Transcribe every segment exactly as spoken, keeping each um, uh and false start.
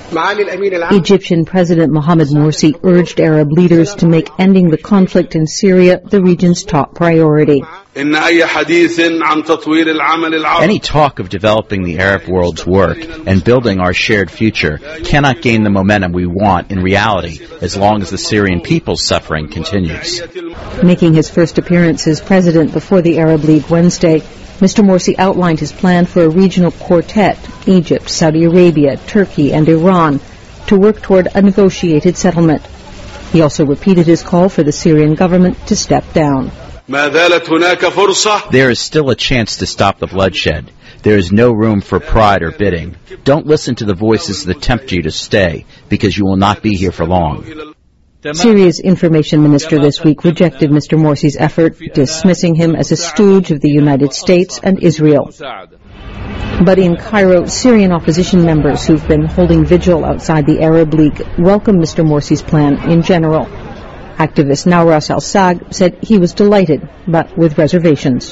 Egyptian President Mohamed Morsi urged Arab leaders to make ending the conflict in Syria the region's top priority. Any talk of developing the Arab world's work and building our shared future cannot gain the momentum we want in reality as long as the Syrian people's suffering continues. Making his first appearance as president before the Arab League Wednesday, Mister Morsi outlined his plan for a regional quartet, Egypt, Saudi Arabia, Turkey, and Iran, to work toward a negotiated settlement. He also repeated his call for the Syrian government to step down. There is still a chance to stop the bloodshed. There is no room for pride or bidding. Don't listen to the voices that tempt you to stay, because you will not be here for long. Syria's information minister this week rejected Mister Morsi's effort, dismissing him as a stooge of the United States and Israel. But in Cairo, Syrian opposition members who've been holding vigil outside the Arab League welcome Mister Morsi's plan in general. Activist Nawras al-Sag said he was delighted, but with reservations.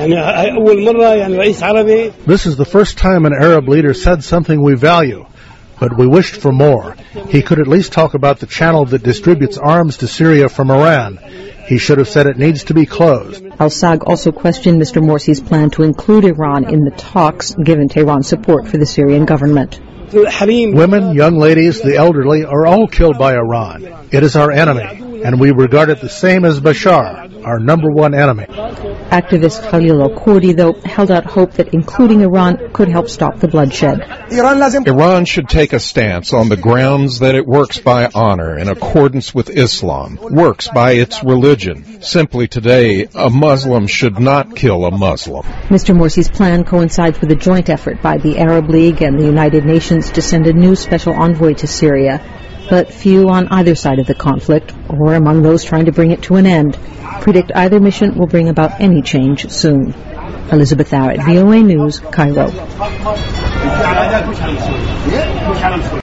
This is the first time an Arab leader said something we value, but we wished for more. He could at least talk about the channel that distributes arms to Syria from Iran. He should have said it needs to be closed. Al-Sag also questioned Mister Morsi's plan to include Iran in the talks, given Tehran's support for the Syrian government. Women, young ladies, the elderly are all killed by Iran. It is our enemy, and we regard it the same as Bashar, our number one enemy. Activist Khalil al-Kurdi, though, held out hope that including Iran could help stop the bloodshed. Iran should take a stance on the grounds that it works by honor in accordance with Islam, works by its religion. Simply today, a Muslim should not kill a Muslim. Mister Morsi's plan coincides with a joint effort by the Arab League and the United Nations to send a new special envoy to Syria. But few on either side of the conflict, or among those trying to bring it to an end, predict either mission will bring about any change soon. Elizabeth Arrett, V O A News, Cairo.